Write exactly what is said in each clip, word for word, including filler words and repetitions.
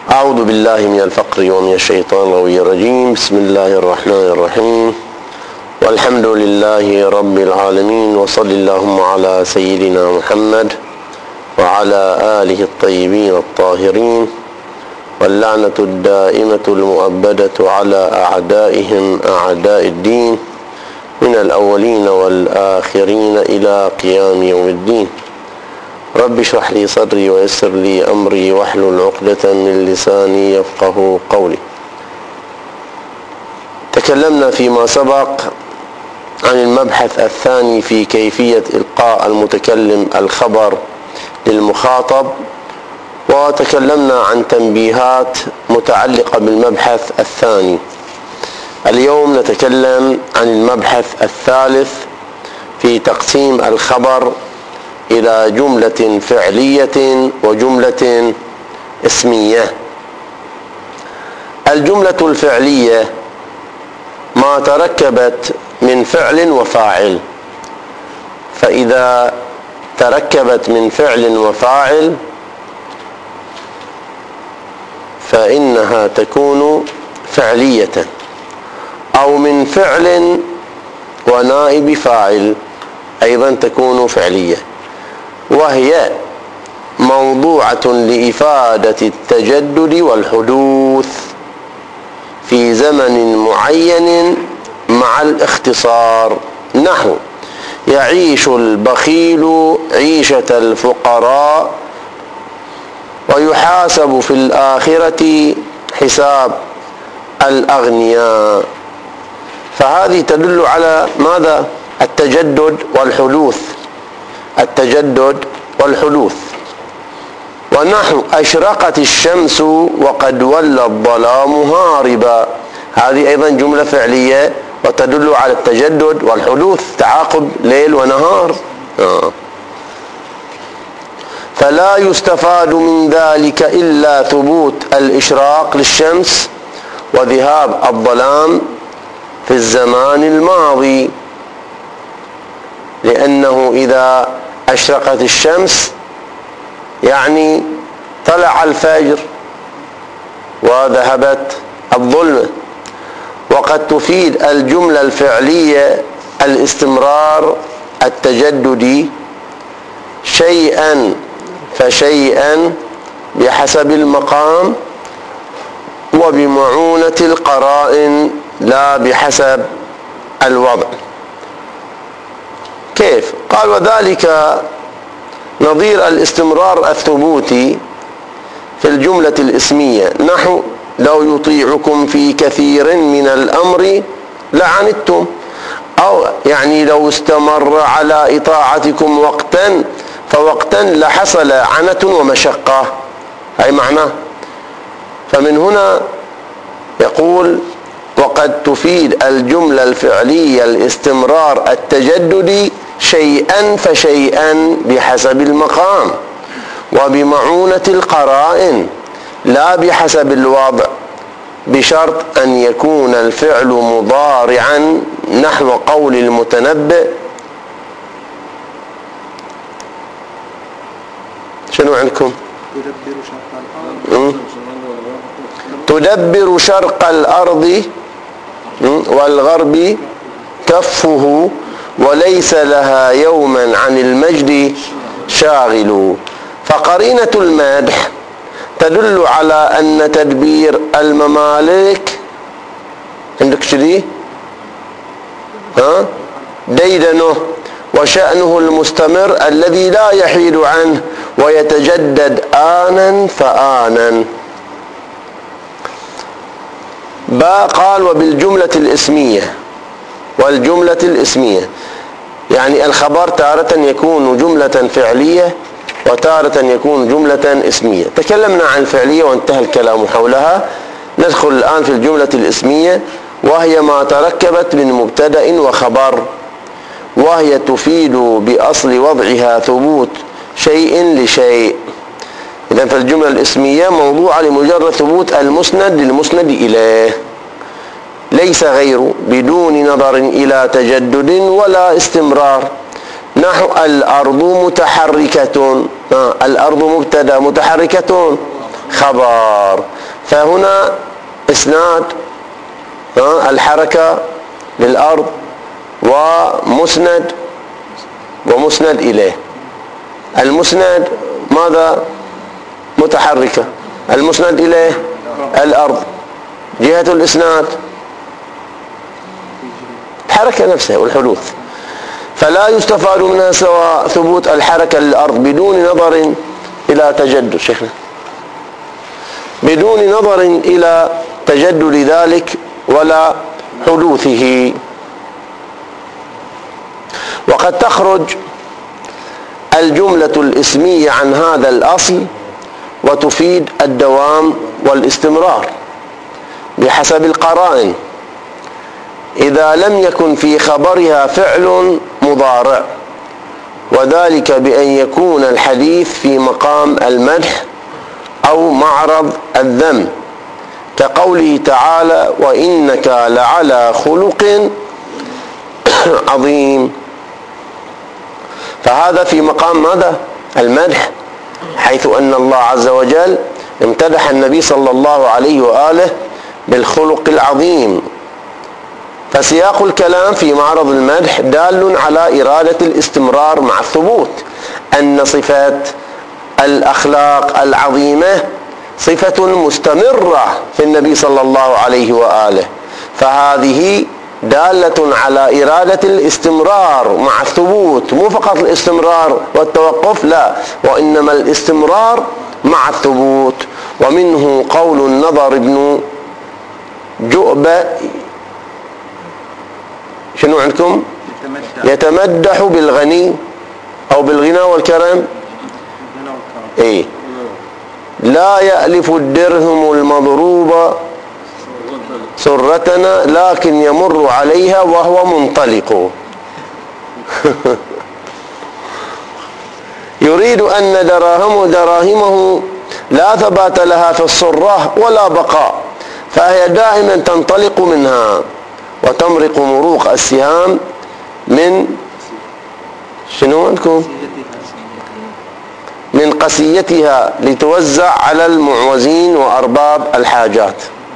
أعوذ بالله من الفقر ومن الشيطان الرجيم. بسم الله الرحمن الرحيم، والحمد لله رب العالمين، وصل اللهم على سيدنا محمد وعلى آله الطيبين الطاهرين، واللعنة الدائمة المؤبدة على أعدائهم أعداء الدين من الأولين والآخرين إلى قيام يوم الدين. رب اشرح لي صدري ويسر لي أمري واحلل عقدة من لساني يفقه قولي. تكلمنا فيما سبق عن المبحث الثاني في كيفية إلقاء المتكلم الخبر للمخاطب، وتكلمنا عن تنبيهات متعلقة بالمبحث الثاني. اليوم نتكلم عن المبحث الثالث في تقسيم الخبر إلى جملة فعلية وجملة اسمية. الجملة الفعلية ما تركبت من فعل وفاعل، فإذا تركبت من فعل وفاعل فإنها تكون فعلية، أو من فعل ونائب فاعل أيضا تكون فعلية، وهي موضوعة لإفادة التجدد والحدوث في زمن معين مع الاختصار. نحو: يعيش البخيل عيشة الفقراء ويحاسب في الآخرة حساب الأغنياء. فهذه تدل على ماذا؟ التجدد والحدوث، التجدد والحدوث. ونحو: أشرقت الشمس وقد ولى الظلام هاربا. هذه أيضا جملة فعلية وتدل على التجدد والحدوث، تعاقب ليل ونهار. آه. فلا يستفاد من ذلك إلا ثبوت الإشراق للشمس وذهاب الظلام في الزمان الماضي، لأنه إذا أشرقت الشمس يعني طلع الفجر وذهبت الظلمة. وقد تفيد الجملة الفعلية الاستمرار التجددي شيئا فشيئا بحسب المقام وبمعونة القرائن لا بحسب الوضع. كيف؟ قال: وذلك نظير الاستمرار الثبوتي في الجملة الاسمية. نحو: لو يطيعكم في كثير من الأمر لعنتم، أو يعني لو استمر على إطاعتكم وقتا فوقتا لحصل عنة ومشقة، أي معناه. فمن هنا يقول: وقد تفيد الجملة الفعلية الاستمرار التجددي شيئا فشيئا بحسب المقام وبمعونة القرائن لا بحسب الوضع، بشرط أن يكون الفعل مضارعا، نحو قول المتنبئ: شنو عندكم؟ تدبر شرق الأرض والغرب كفه وليس لها يوما عن المجد شاغل. فقرينة المدح تدل على أن تدبير الممالك عندك شدي ها ديدنه وشأنه المستمر الذي لا يحيد عنه ويتجدد آنا فآنا. با قال: وبالجملة الاسمية. والجملة الاسمية يعني الخبر تارة يكون جملة فعلية وتارة يكون جملة اسمية. تكلمنا عن الفعلية وانتهى الكلام حولها. ندخل الآن في الجملة الاسمية، وهي ما تركبت من مبتدأ وخبر، وهي تفيد بأصل وضعها ثبوت شيء لشيء. إذن فالجملة الاسمية موضوعة لمجرد ثبوت المسند للمسند إليه، ليس غير، بدون نظر إلى تجدد ولا استمرار. نحو: الأرض متحركة. الأرض مبتدأ، متحركة خبر. فهنا إسناد الحركة للأرض ومسند ومسند إليه. المسند ماذا؟ متحركة. المسند إليه الأرض. جهة الإسناد الحركة نفسها والحدوث. فلا يستفاد منها سوى ثبوت الحركة للأرض بدون نظر إلى تجدد شيخنا بدون نظر إلى تجدد ذلك ولا حدوثه. وقد تخرج الجملة الاسمية عن هذا الأصل وتفيد الدوام والاستمرار بحسب القرائن، إذا لم يكن في خبرها فعل مضارع، وذلك بأن يكون الحديث في مقام المدح أو معرض الذم، كقوله تعالى: وإنك لعلى خلق عظيم. فهذا في مقام ماذا؟ المدح، حيث أن الله عز وجل امتدح النبي صلى الله عليه وآله بالخلق العظيم. فسياق الكلام في معرض المدح دال على إرادة الاستمرار مع الثبوت، أن صفة الأخلاق العظيمة صفة مستمرة في النبي صلى الله عليه وآله، فهذه دالة على إرادة الاستمرار مع الثبوت، مو فقط الاستمرار والتوقف، لا، وإنما الاستمرار مع الثبوت. ومنه قول النضر بن جؤبة شنو عندكم؟ يتمدح بالغني أو بالغنى والكرم. إيه؟ لا يألف الدرهم المضروب سرتنا لكن يمر عليها وهو منطلق. يريد أن دراهم دراهمه لا ثبات لها في الصرة ولا بقاء، فهي دائما تنطلق منها وتمرق مروق السهام من شنو عندكم؟ من قسيتها لتوزع على المعوزين وأرباب الحاجات.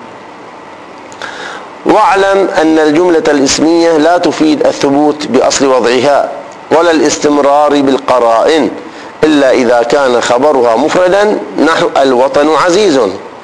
واعلم أن الجملة الاسمية لا تفيد الثبوت بأصل وضعها ولا الاستمرار بالقرائن، إلا إذا كان خبرها مفردا نحو الوطن عزيز،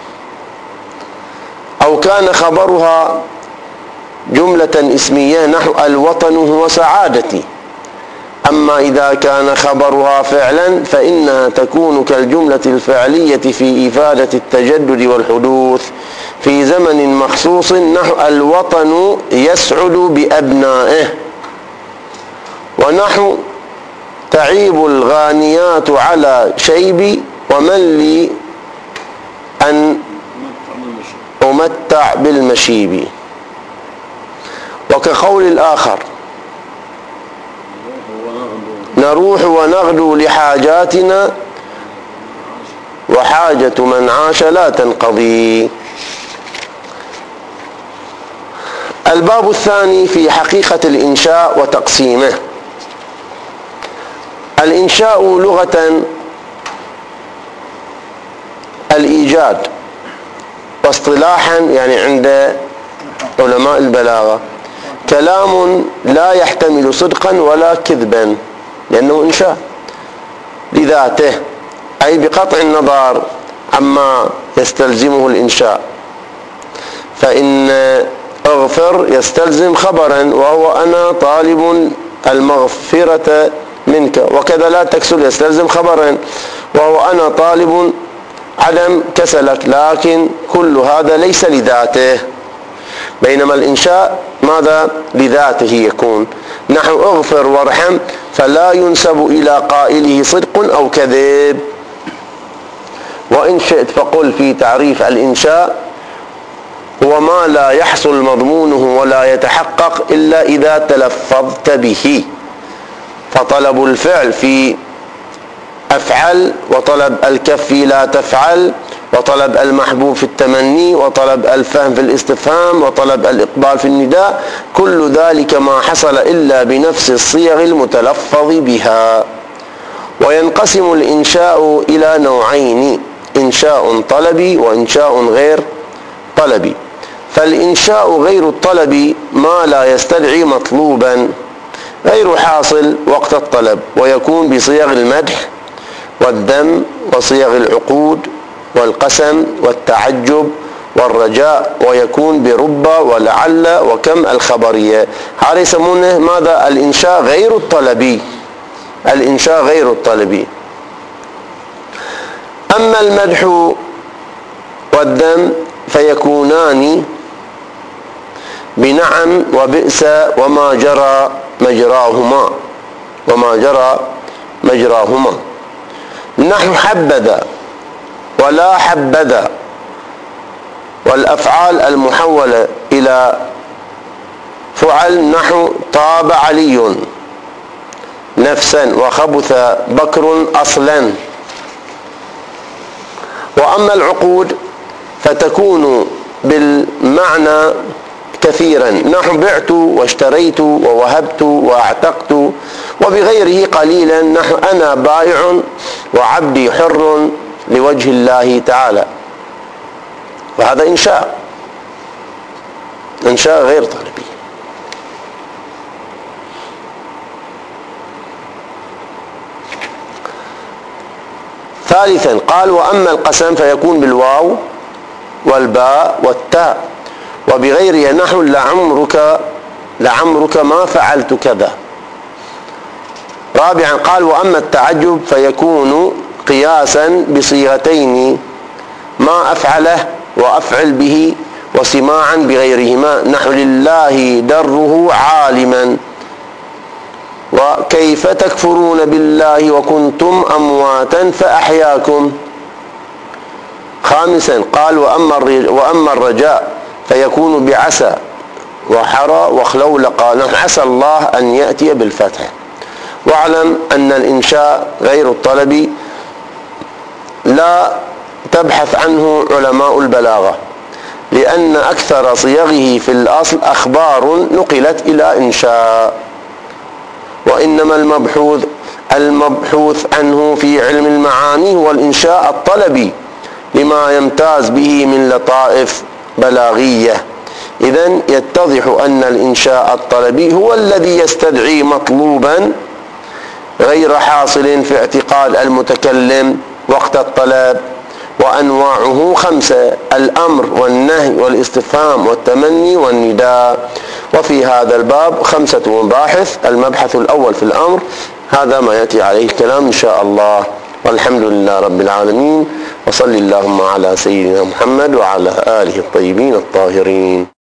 أو كان خبرها جملة اسمية نحو الوطن هو سعادتي. أما إذا كان خبرها فعلا فإنها تكون كالجملة الفعلية في إفادة التجدد والحدوث في زمن مخصوص نحو الوطن يسعد بأبنائه، ونحو تعيب الغانيات على شيبي ومن لي أن أمتع بالمشيب. وكقول الآخر: نروح ونغدو لحاجاتنا وحاجة من عاش لا تنقضي. الباب الثاني في حقيقة الإنشاء وتقسيمه. الإنشاء لغة الإيجاد، واصطلاحا يعني عند علماء البلاغة كلام لا يحتمل صدقا ولا كذبا، لأنه إنشاء لذاته، أي بقطع النظر عما يستلزمه الإنشاء. فإن اغفر يستلزم خبرا، وهو أنا طالب المغفرة منك، وكذا لا تكسل يستلزم خبرا، وهو أنا طالب عدم كسلك، لكن كل هذا ليس لذاته، بينما الإنشاء ماذا؟ لذاته يكون، نحو اغفر وارحم، فلا ينسب إلى قائله صدق أو كذب. وإن شئت فقل في تعريف الإنشاء: هو ما لا يحصل مضمونه ولا يتحقق إلا إذا تلفظت به. فطلب الفعل في أفعل، وطلب الكف لا تفعل، وطلب المحبوب في التمني، وطلب الفهم في الاستفهام، وطلب الإقبال في النداء، كل ذلك ما حصل إلا بنفس الصيغ المتلفظ بها. وينقسم الإنشاء إلى نوعين: إنشاء طلبي وإنشاء غير طلبي. فالإنشاء غير الطلبي ما لا يستدعي مطلوبا غير حاصل وقت الطلب، ويكون بصيغ المدح والذم وصيغ العقود والقسم والتعجب والرجاء، ويكون برب ولعل وكم الخبرية. هذا يسمونه ماذا؟ الإنشاء غير الطلبي. الإنشاء غير الطلبي. أما المدح والذم فيكونان بنعم وبئس وما جرى مجراهما وما جرى مجراهما. نحو حبذا ولا حبذا، والأفعال المحولة إلى فعل نحو طاب علي نفسا وخبث بكر أصلا. وأما العقود فتكون بالمعنى كثيرا، نحو بعت واشتريت ووهبت واعتقت، وبغيره قليلا، نحو أنا بائع وعبدي حر لوجه الله تعالى. وهذا إنشاء إنشاء غير طلبي. ثالثا قال: وأما القسم فيكون بالواو والباء والتاء وبغيرها، نحو لعمرك لعمرك ما فعلت كذا. رابعا قال: وأما التعجب فيكون قياسا بصيغتين، ما أفعله وأفعل به، وسماعا بغيرهما، نحو لله دره عالما، وكيف تكفرون بالله وكنتم أمواتا فأحياكم. خامسا قال: وأما الرجاء فيكون بعسى وحرى وخلولقا، نحو عسى الله أن يأتي بالفتح. واعلم أن الإنشاء غير الطلبي لا تبحث عنه علماء البلاغة، لأن أكثر صيغه في الأصل أخبار نقلت إلى إنشاء، وإنما المبحوث المبحوث عنه في علم المعاني هو الإنشاء الطلبي لما يمتاز به من لطائف بلاغية. إذن يتضح أن الإنشاء الطلبي هو الذي يستدعي مطلوبا غير حاصل في اعتقاد المتكلم وقت الطلب. وأنواعه خمسة: الأمر والنهي والاستفهام والتمني والنداء. وفي هذا الباب خمسة مباحث. المبحث الأول في الأمر، هذا ما يأتي عليه الكلام إن شاء الله. والحمد لله رب العالمين، وصل اللهم على سيدنا محمد وعلى آله الطيبين الطاهرين.